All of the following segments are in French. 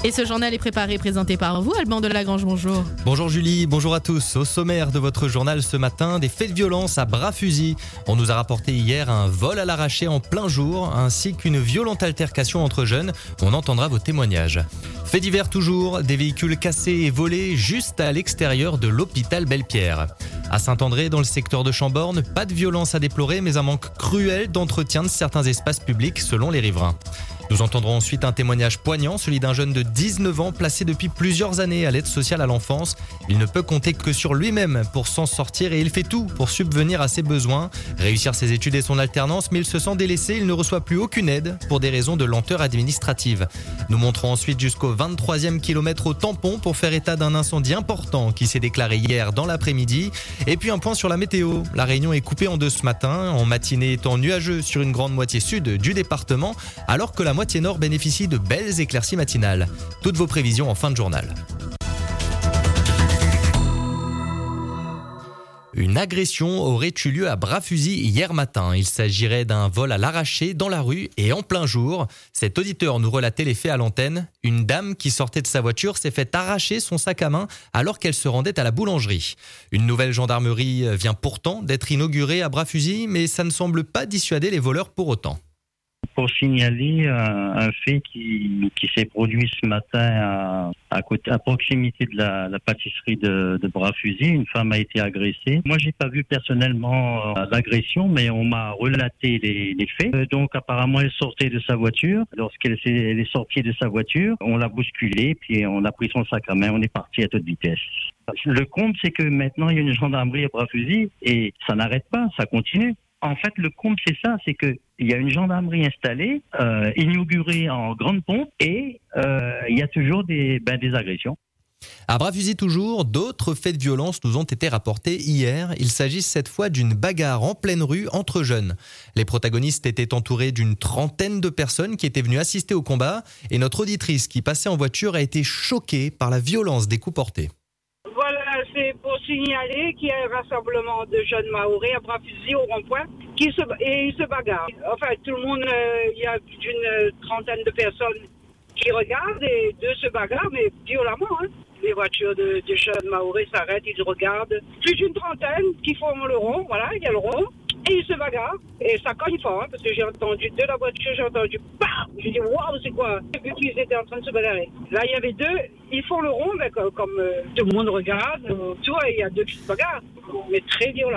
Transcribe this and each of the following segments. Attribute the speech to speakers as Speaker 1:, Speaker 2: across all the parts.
Speaker 1: Et ce journal est préparé et présenté par vous, Alban de Lagrange, bonjour.
Speaker 2: Bonjour Julie, bonjour à tous. Au sommaire de votre journal ce matin, des faits de violence à bras fusils. On nous a rapporté hier un vol à l'arraché en plein jour, ainsi qu'une violente altercation entre jeunes. On entendra vos témoignages. Faits divers toujours, des véhicules cassés et volés juste à l'extérieur de l'hôpital Belle-Pierre. À Saint-André, dans le secteur de Chamborne, pas de violence à déplorer, mais un manque cruel d'entretien de certains espaces publics selon les riverains. Nous entendrons ensuite un témoignage poignant, celui d'un jeune de 19 ans placé depuis plusieurs années à l'aide sociale à l'enfance. Il ne peut compter que sur lui-même pour s'en sortir et il fait tout pour subvenir à ses besoins, réussir ses études et son alternance, mais il se sent délaissé, il ne reçoit plus aucune aide pour des raisons de lenteur administrative. Nous monterons ensuite jusqu'au 23e kilomètre au tampon pour faire état d'un incendie important qui s'est déclaré hier dans l'après-midi. Et puis un point sur la météo. La Réunion est coupée en deux ce matin, en matinée étant nuageux sur une grande moitié sud du département, alors que la moitié nord bénéficie de belles éclaircies matinales. Toutes vos prévisions en fin de journal. Une agression aurait eu lieu à bras fusil hier matin. Il s'agirait d'un vol à l'arraché dans la rue et en plein jour. Cet auditeur nous relatait les faits à l'antenne. Une dame qui sortait de sa voiture s'est fait arracher son sac à main alors qu'elle se rendait à la boulangerie. Une nouvelle gendarmerie vient pourtant d'être inaugurée à bras fusil, mais ça ne semble pas dissuader les voleurs pour autant.
Speaker 3: Pour signaler un fait qui s'est produit ce matin à proximité de la pâtisserie de Bras-Fusil. Une femme a été agressée. Moi, j'ai pas vu personnellement l'agression, mais on m'a relaté les faits. Donc, apparemment, elle sortait de sa voiture. Lorsqu'elle est sortie de sa voiture, on l'a bousculée, puis on a pris son sac à main. On est parti à toute vitesse. Le comble, c'est que maintenant, il y a une gendarmerie à Bras-Fusil et ça n'arrête pas, ça continue. En fait, le comble, c'est ça, c'est que il y a une gendarmerie installée, inaugurée en grande pompe, et il y a toujours des agressions.
Speaker 2: À Bras-Fusil toujours, d'autres faits de violence nous ont été rapportés hier. Il s'agit cette fois d'une bagarre en pleine rue entre jeunes. Les protagonistes étaient entourés d'une trentaine de personnes qui étaient venues assister au combat, et notre auditrice qui passait en voiture a été choquée par la violence des coups portés.
Speaker 4: Voilà, c'est pour signaler qu'il y a un rassemblement de jeunes Mahorais à Bras-Fusil au rond-point et ils se bagarrent. Enfin, tout le monde, il y a plus d'une trentaine de personnes qui regardent et deux se bagarrent, mais violemment. Hein. Les voitures de jeunes Mahorais s'arrêtent, ils regardent. Plus d'une trentaine qui font le rond, voilà, il y a le rond. Et ils se bagarrent. Et ça cogne fort, hein, parce que j'ai entendu de la voiture, j'ai entendu BAM! J'ai dit waouh, c'est quoi? J'ai vu qu'ils étaient en train de se bagarrer. Là, il y avait deux, ils font le rond, mais comme tout le monde regarde, tu vois, il y a deux qui se bagarrent, mais très violents.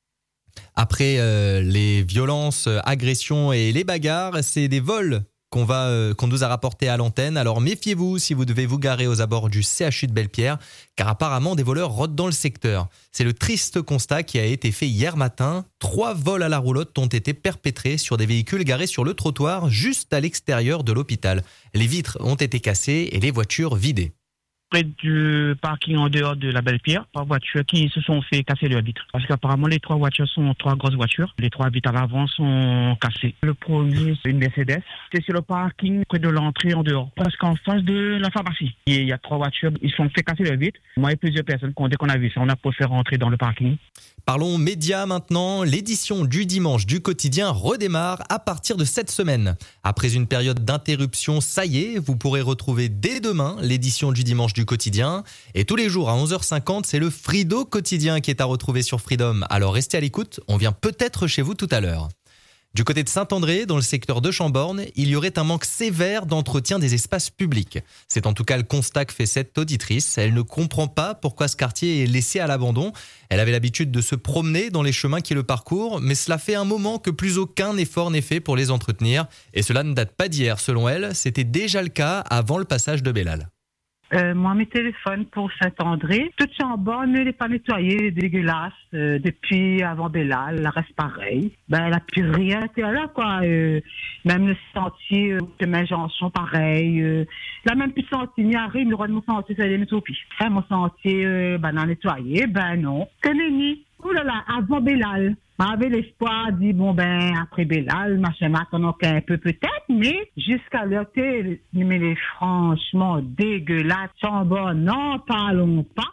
Speaker 2: Après les violences, agressions et les bagarres, c'est des vols qu'on nous a rapporté à l'antenne. Alors méfiez-vous si vous devez vous garer aux abords du CHU de Belle-Pierre, car apparemment des voleurs rôdent dans le secteur. C'est le triste constat qui a été fait hier matin. 3 vols à la roulotte ont été perpétrés sur des véhicules garés sur le trottoir juste à l'extérieur de l'hôpital. Les vitres ont été cassées et les voitures vidées.
Speaker 5: Près du parking en dehors de la Belle-Pierre, 3 voitures qui se sont fait casser leurs vitres. Parce qu'apparemment, les 3 voitures sont 3 grosses voitures. Les 3 vitres à l'avant sont cassées. Le premier, c'est une Mercedes. C'est sur le parking près de l'entrée en dehors. Parce qu'en face de la pharmacie, il y a 3 voitures. Ils se sont fait casser leurs vitres. Moi et plusieurs personnes, dès qu'on a vu ça, on a préféré rentrer dans le parking.
Speaker 2: Parlons médias maintenant. L'édition du dimanche du quotidien redémarre à partir de cette semaine. Après une période d'interruption, ça y est, vous pourrez retrouver dès demain l'édition du dimanche du quotidien. Et tous les jours à 11h50, c'est le Frido quotidien qui est à retrouver sur Freedom. Alors restez à l'écoute, on vient peut-être chez vous tout à l'heure. Du côté de Saint-André, dans le secteur de Chamborne, il y aurait un manque sévère d'entretien des espaces publics. C'est en tout cas le constat que fait cette auditrice. Elle ne comprend pas pourquoi ce quartier est laissé à l'abandon. Elle avait l'habitude de se promener dans les chemins qui le parcourent, mais cela fait un moment que plus aucun effort n'est fait pour les entretenir. Et cela ne date pas d'hier, selon elle. C'était déjà le cas avant le passage de Bellal.
Speaker 6: Moi, mes téléphones pour Saint-André, toute Chamborne n'est pas nettoyée, dégueulasse. Depuis avant Bellal, la reste pareil. Elle n'a plus rien été là, quoi. Même le sentier de Main-Janson, pareil. Là, même plus de sentier, n'y arrive, le roi de mon sentier, c'est l'hémétropie. Mon sentier, non nettoyé, non. Que nenni. Ouh là là, avant Bellal. J'avais l'espoir, dit après Bellal, machin, attendons un peu peut-être, mais jusqu'à l'heure, mais franchement dégueulasse, Chamborne, n'en parlons pas.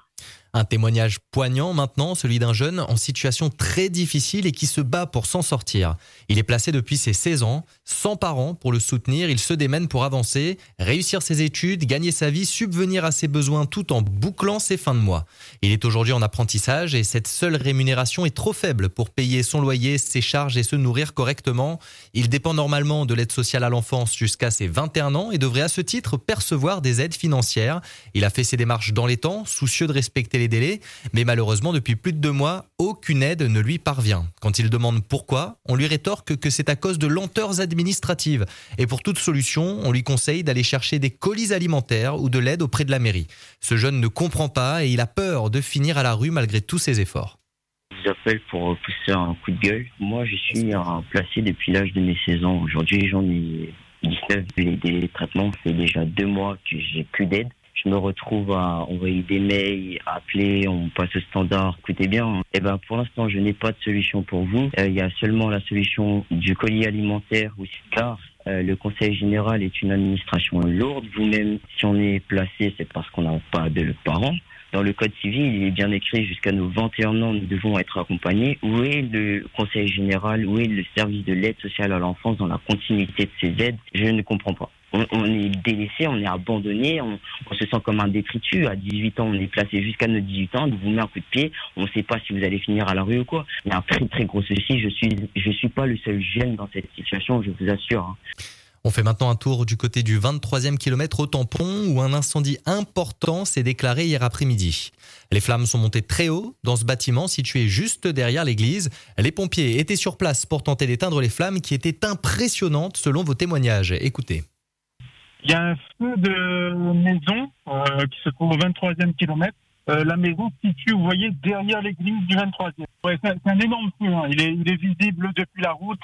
Speaker 2: Un témoignage poignant maintenant, celui d'un jeune en situation très difficile et qui se bat pour s'en sortir. Il est placé depuis ses 16 ans, sans parents pour le soutenir, il se démène pour avancer, réussir ses études, gagner sa vie, subvenir à ses besoins tout en bouclant ses fins de mois. Il est aujourd'hui en apprentissage et cette seule rémunération est trop faible pour payer son loyer, ses charges et se nourrir correctement. Il dépend normalement de l'aide sociale à l'enfance jusqu'à ses 21 ans et devrait à ce titre percevoir des aides financières. Il a fait ses démarches dans les temps, soucieux de respecter les délais, mais malheureusement depuis plus de 2 mois, aucune aide ne lui parvient. Quand il demande pourquoi, on lui rétorque que c'est à cause de lenteurs administratives. Et pour toute solution, on lui conseille d'aller chercher des colis alimentaires ou de l'aide auprès de la mairie. Ce jeune ne comprend pas et il a peur de finir à la rue malgré tous ses efforts.
Speaker 7: Je vous appelle pour pousser un coup de gueule. Moi, je suis placé depuis l'âge de mes 16 ans. Aujourd'hui, j'en ai 19 des traitements. Ça fait déjà 2 mois que j'ai plus d'aide. Je me retrouve à envoyer des mails, à appeler, on passe au standard. Écoutez bien, pour l'instant, je n'ai pas de solution pour vous. Il y a seulement la solution du colis alimentaire ou car le conseil général est une administration lourde. Vous-même, si on est placé, c'est parce qu'on n'a pas de parents. Dans le code civil, il est bien écrit jusqu'à nos 21 ans, nous devons être accompagnés. Où est le conseil général? Où est le service de l'aide sociale à l'enfance dans la continuité de ces aides? Je ne comprends pas. On est délaissé, on est abandonné, on se sent comme un détritus. À 18 ans, on est placé jusqu'à nos 18 ans, on vous met un coup de pied, on ne sait pas si vous allez finir à la rue ou quoi. Il y a un très très gros souci, je suis pas le seul jeune dans cette situation, je vous assure.
Speaker 2: On fait maintenant un tour du côté du 23e kilomètre au Tampon où un incendie important s'est déclaré hier après-midi. Les flammes sont montées très haut dans ce bâtiment situé juste derrière l'église. Les pompiers étaient sur place pour tenter d'éteindre les flammes qui étaient impressionnantes selon vos témoignages. Écoutez.
Speaker 8: Il y a un feu de maison qui se trouve au 23e kilomètre. La maison se situe, vous voyez, derrière l'église du 23e. Ouais, c'est un énorme feu. Hein. Il est visible depuis la route.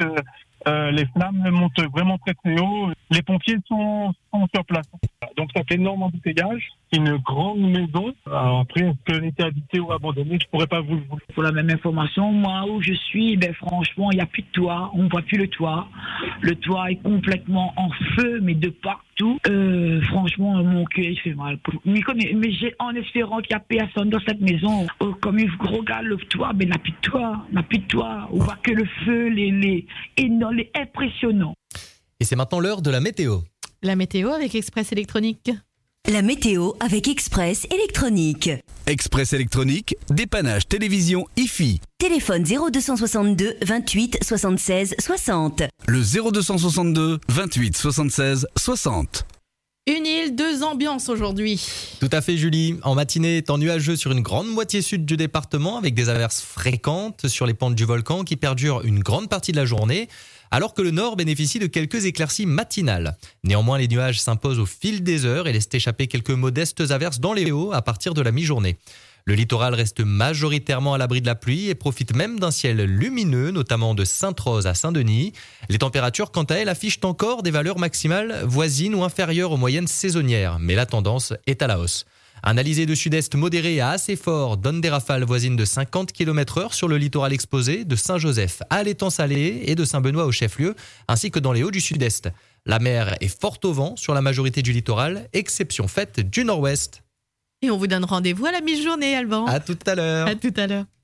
Speaker 8: Les flammes montent vraiment très très haut. Les pompiers sont sur place. Donc ça fait énorme embouteillage. C'est une grande maison. Alors après, est-ce qu'elle était habitée ou abandonnée? Je pourrais pas vous le dire.
Speaker 9: Pour la même information, moi où je suis, franchement, il n'y a plus de toit. On ne voit plus le toit. Le toit est complètement en feu, mais de partout. Franchement, mon cœur, il fait mal. Mais j'ai, en espérant qu'il n'y a personne dans cette maison, comme il regarde le toit, il n'a plus de toit. On n'a plus de toit. On voit que le feu, les impressionnant.
Speaker 2: Et c'est maintenant l'heure de la météo.
Speaker 1: La météo avec Express Électronique.
Speaker 10: La météo avec Express Électronique.
Speaker 11: Express Électronique, dépannage télévision IFI.
Speaker 10: Téléphone 0262 28 76 60.
Speaker 11: Le 0262 28 76 60.
Speaker 1: Une île, 2 ambiances aujourd'hui.
Speaker 2: Tout à fait Julie. En matinée, temps nuageux sur une grande moitié sud du département avec des averses fréquentes sur les pentes du volcan qui perdurent une grande partie de la journée, alors que le nord bénéficie de quelques éclaircies matinales. Néanmoins, les nuages s'imposent au fil des heures et laissent échapper quelques modestes averses dans les hauts à partir de la mi-journée. Le littoral reste majoritairement à l'abri de la pluie et profite même d'un ciel lumineux, notamment de Sainte-Rose à Saint-Denis. Les températures, quant à elles, affichent encore des valeurs maximales voisines ou inférieures aux moyennes saisonnières, mais la tendance est à la hausse. Un alizé de sud-est modéré à assez fort donne des rafales voisines de 50 km/h sur le littoral exposé de Saint-Joseph à l'Étang-Salé et de Saint-Benoît au chef-lieu, ainsi que dans les hauts du sud-est. La mer est forte au vent sur la majorité du littoral, exception faite du nord-ouest.
Speaker 1: Et on vous donne rendez-vous à la mi-journée, Alban.
Speaker 2: À tout à l'heure.
Speaker 1: À tout à l'heure.